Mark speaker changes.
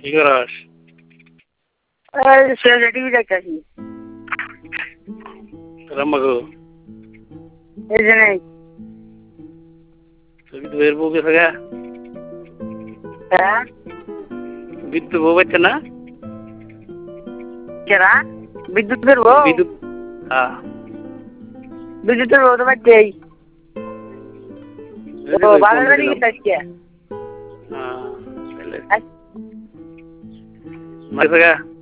Speaker 1: কি করস?
Speaker 2: টিভি দেখতেছি।
Speaker 1: রাম্মাগো
Speaker 2: এই যে নেই।
Speaker 1: তুই তো বের বউ গেছে গা?
Speaker 2: হ্যাঁ
Speaker 1: বিদ্যুৎ বউ পাচ্ছে না?
Speaker 2: কেরা বিদ্যুতের বউ?
Speaker 1: বিদ্যুৎ হ্যাঁ
Speaker 2: বিদ্যুতের বউ তো বাচ্চাই। ও বাবার বাড়ি গেছে আজকে।
Speaker 1: মার গেছে গা?